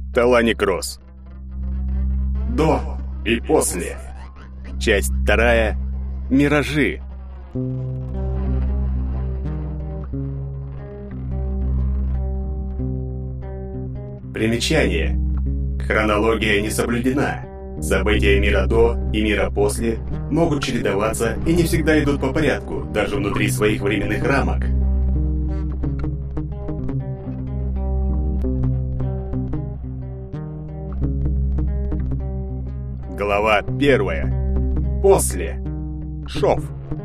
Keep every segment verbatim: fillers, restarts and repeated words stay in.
Таланикросс. До и после. Часть вторая. Миражи. Примечание. Хронология не соблюдена. События мира до и мира после могут чередоваться и не всегда идут по порядку, даже внутри своих временных рамок. Глава первая. После. Шов.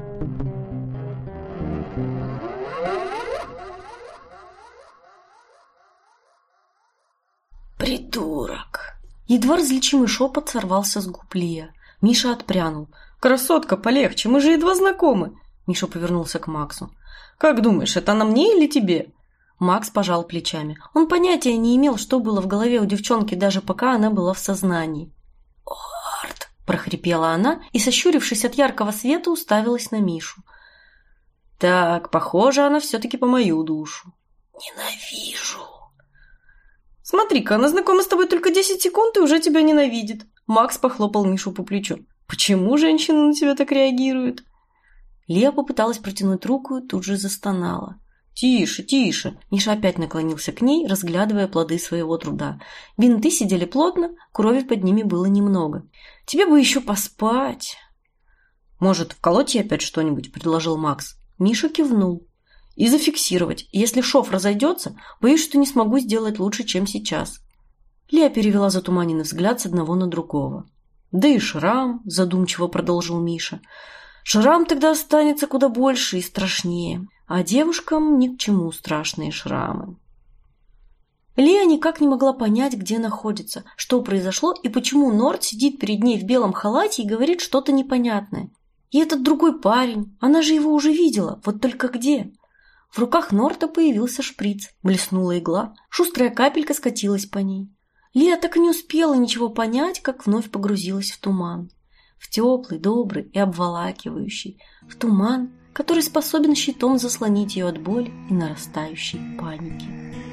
«Придурок!» Едва различимый шепот сорвался с губ Лия. Миша отпрянул. «Красотка, полегче, мы же едва знакомы!» Миша повернулся к Максу. «Как думаешь, это она мне или тебе?» Макс пожал плечами. Он понятия не имел, что было в голове у девчонки, даже пока она была в сознании. «Орд!» – прохрипела она и, сощурившись от яркого света, уставилась на Мишу. «Так, похоже, она все-таки по мою душу». «Ненавижу!» «Смотри-ка, она знакома с тобой только десять секунд и уже тебя ненавидит». Макс похлопал Мишу по плечу. «Почему женщины на тебя так реагируют?» Лия попыталась протянуть руку и тут же застонала. «Тише, тише!» Миша опять наклонился к ней, разглядывая плоды своего труда. Бинты сидели плотно, крови под ними было немного. «Тебе бы еще поспать!» «Может, вколоть ей опять что-нибудь?» – предложил Макс. Миша кивнул. «И зафиксировать. Если шов разойдется, боюсь, что не смогу сделать лучше, чем сейчас». Лия перевела затуманенный взгляд с одного на другого. «Да и шрам», – задумчиво продолжил Миша. «Шрам тогда останется куда больше и страшнее, а девушкам ни к чему страшные шрамы». Лия никак не могла понять, где находится, что произошло и почему Норд сидит перед ней в белом халате и говорит что-то непонятное. И этот другой парень, она же его уже видела, вот только где? В руках Норта появился шприц, блеснула игла, шустрая капелька скатилась по ней. Лия так и не успела ничего понять, как вновь погрузилась в туман. В теплый, добрый и обволакивающий, в туман, который способен щитом заслонить ее от боли и нарастающей паники.